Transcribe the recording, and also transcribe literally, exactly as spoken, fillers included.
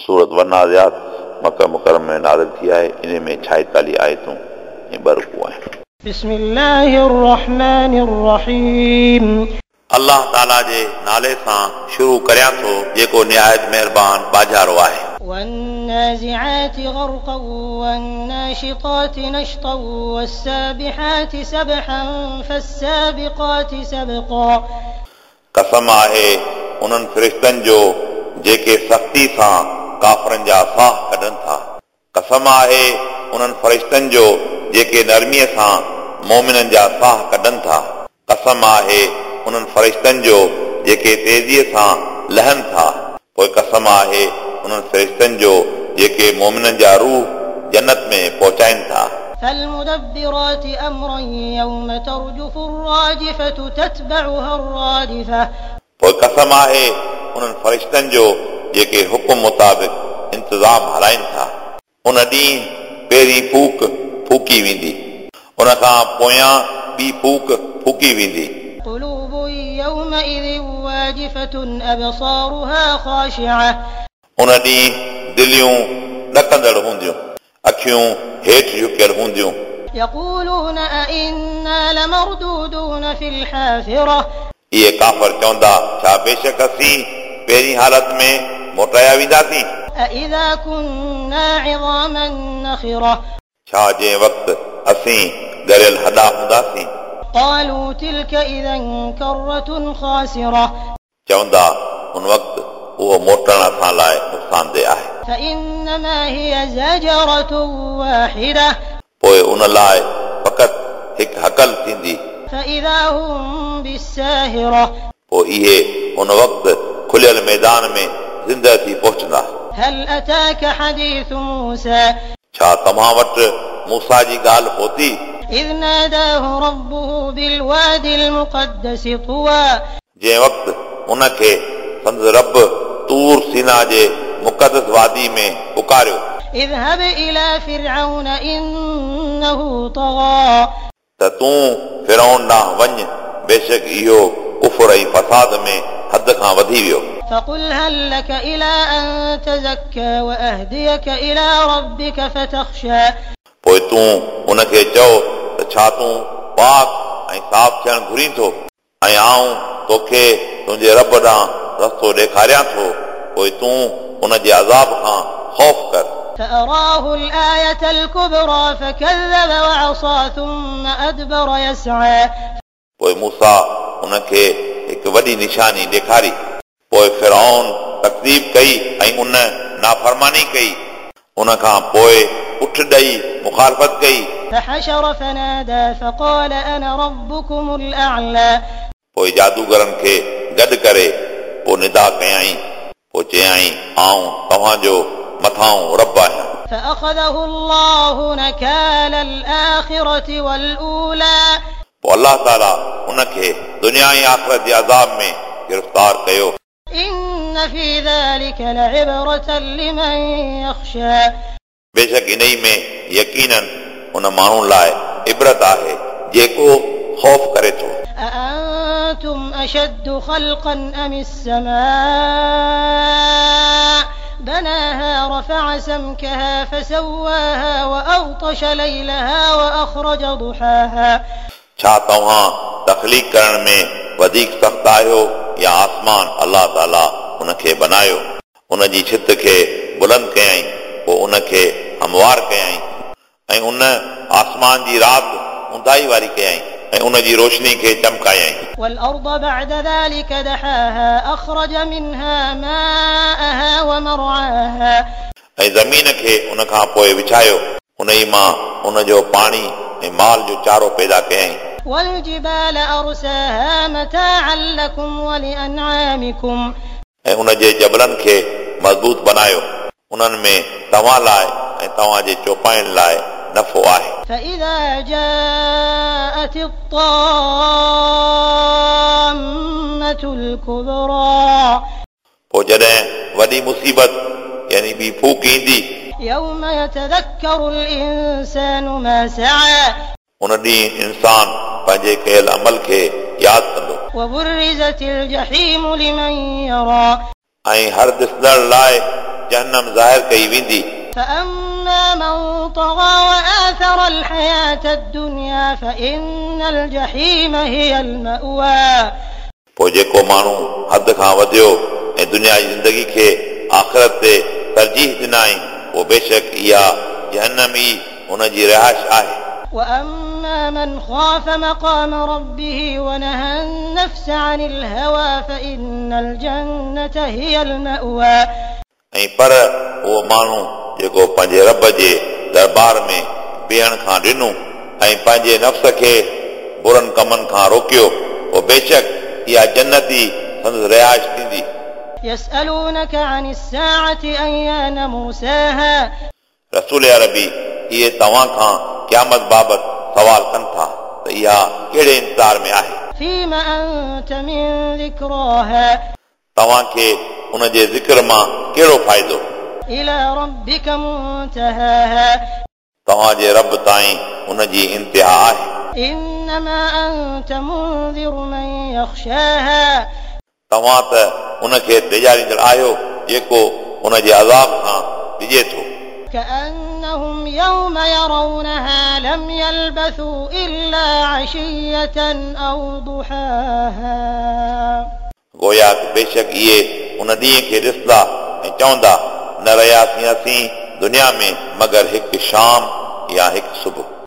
सूरत वन्नाज़ियात मक्का मुकर्रम में नाज़िल थी आहे। इन में छाएतालीह आयतूं ऐं ॿ रुकू आहिनि। बिस्मिल्लाहिर रहमानिर रहीम। अल्लाह ताला जे नाले सां शुरू करियां थो जेको निहायत महिरबान बाजारो आहे। والنازعات غرقا والناشطات نشطا والسابحات سبحا فالسابقات سبقا। कसम आहे उन्हनि फ़रिश्तनि जो जेके सख़्ती सां काफ़रनि जा साह कढनि था। कसम आहे उन्हनि फ़रिश्तनि जो जेके नरमीअ सां मोमिननि जा साह कढनि था। कसम आहे उन्हनि फ़रिश्तनि जो जेके तेज़ीअ सां लहनि था। पोइ कसम आहे उन्हनि फ़रिश्तनि जो जेके मोमिननि जा रूह जन्नत में पहुचाइनि था। فالمدبرات أمرا يوم ترجف الراجفة تتبعها الرادفة। पोइ कसम आहे उन्हनि फ़रिश्तनि जो जेके हुकुम मुताबिक़ इंतज़ाम हलाइनि था। उन ॾींहुं पहिरीं फूक फूकी वेंदी, उन खां पोयां ॿी फूक फूकी वेंदी। قلوب يومئذ واجفة أبصارها خاشعة। उन ॾींहुं दिलियूं ॾकंदड़ हूंदियूं, अखियूं हेठि झुकियल हूंदियूं। يقولون أئنا لمردودون في الحافرة। इहे काफ़र चवंदा छा बेशक असीं पहिरीं हालत में मोटाया वेंदासीं। أإذا كنا عظاما نخرة। छा जंहिं वक़्तु असीं ॻरियल हॾा हूंदासीं। قالوا تلك إذا كرة خاسرة। चवंदा उन वक़्तु उहो मोटण असां लाइ नुक़सानदेह आहे। فإنما هي زجرة واحدة। पोइ उन लाइ फ़क़ति हिकु हकल थींदी। فإذا هم بالساهرة। पोइ इहे उन वक़्तु खुलियल मैदान में ज़िंदा थी पहुचंदा। هل أتاك حديث موسى। छा तव्हां वटि मूसा जी ॻाल्हि पहुती। إذ ناداه ربه بالوادي المقدس طوى। जंहिं वक़्तु उनखे संदसि रब तूर सीना जे मुक़दस वादी में पुकारियो। اذهب إلى فرعون إنه طغى। त तूं फिरौन ॾांहुं वञ, बेशक इहो कुफ़र ऐं फसाद में हद खां वधी वियो। فقل هل لك إلى أن تزكى وأهديك إلى ربك فتخشى। पोइ तूं उनखे चओ त छा तूं पाक ऐं साफ़ थियणु घुरीं थो ऐं आऊं तोखे तुंहिंजे रब ॾांहुं रस्तो ॾेखारियां थो। पोइ तूं उन जे अज़ाब खां ख़ौफ़ कर। فأراه الآية الكبرى فكذب وعصى ثم أدبر يسعى। पोइ मूसा उनखे हिकु वॾी निशानी ॾेखारी। पोइ फिरौन तकज़ीब कई ऐं उन नाफ़रमानी कई। उन खां पोइ उठ ॾेई मुखालफ़त कई। فحشر فنادى فقال أنا ربكم الأعلى। पोइ जादूगरनि खे गॾु करे पोइ निदा कयई। पोइ चयई आऊं तव्हांजो मथां रब आहियां। فأخذه الله نكال الآخرة والأولى। पोइ अल्लाह ताला उनखे दुनिया ऐं आख़िरत जे अज़ाब में गिरफ़्तार कयो। إن في ذلك لعبرة لمن يخشى। बेशक इन ई में यकीनन उन माण्हू लाइ इबरत आहे जेको ख़ौफ़ करे थो। أأنتم أشد خلقا أم السماء بناها رفع سمكها فسواها وأغطش ليلها وأخرج ضحاها। छा तव्हां तख़लीक़ करण में वधीक सख़्त आहियो या आसमान अल्लाह ताला उनखे बनायो। उन जी छित खे बुलंद कयई, पोइ उनखे हमवार कयई ऐं उन आसमान जी राति ऊंदाई वारी कयई ऐं उन जी रोशनी खे चमकायई। والأرض بعد ذلك دحاها أخرج منها ماءها ومرعاها। ऐं ज़मीन खे उन खां पोइ विछायो, उन ई मां उन जो पाणी ऐं माल जो चारो पैदा कयई। والجبال أرساها متاعا لكم ولأنعامكم। ऐं उन जे जबलनि खे मज़बूत बनायो, उन्हनि में तव्हां लाइ ऐं तव्हांजे चौपाइनि लाइ नफ़ो आहे। فإذا جاءت الطامة الكبرى। पोइ जॾहिं वॾी मुसीबत यानी ॿी फूक ईंदी। يوم يتذكر الإنسان ما سعى। उन ॾींहुं इंसान पंहिंजे कयल अमल खे यादि कंदो। وبرزت الجحيم لمن يرى। ऐं हर ॾिसंदड़ लाइ जहन्नम जहन्नम ज़ाहिर कई वेंदी فأما من طغى وآثر الحياة الدنيا فإن الجحيم هي المأوى पोइ जेको माण्हू हद खां वधियो ऐं दुनिया जी ज़िंदगी खे आख़िरत ते तरजीह ॾिनाई पोइ बेशक इहा जहन्नम ई हुन जी रिहाइश आहे وأما من خاف مقام ربه ونهى النفس عن الهوى فإن الجنة هي المأوى ऐं पर उहो माण्हू जेको पंहिंजे रब जे दरबार में बीहण खां ॾिनो ऐं पंहिंजे नफ़्स खे बुरनि कमनि खां रोकियो पोइ बेशक इहा जन्नती संदसि रिहाइश थींदी يسألونك عن الساعة أيان مرساها रसूल अरबी इहे तव्हां खां क़यामत बाबति सवाल कनि था त इहा कहिड़े इंतज़ार में आहे فيما أنت من ذكراها तव्हांखे उन जे ज़िक्र मां कहिड़ो फ़ाइदो إلى ربك منتهاها तव्हांजे रब ताईं उन जी इंतिहा आहे إنما أنت منذر من يخشاها तव्हां त उन खे ॾेजारींदड़ आहियो जेको उन जे अज़ाब खां ॾिजे थो كأنهم يوم يرونها لم يلبثوا إلا عشية أو ضحاها गोया बेशक इहे उन ॾींहं खे ॾिसंदा ऐं चवंदा न रहियासीं असीं दुनिया में मगर हिकु शाम या हिकु सुबुह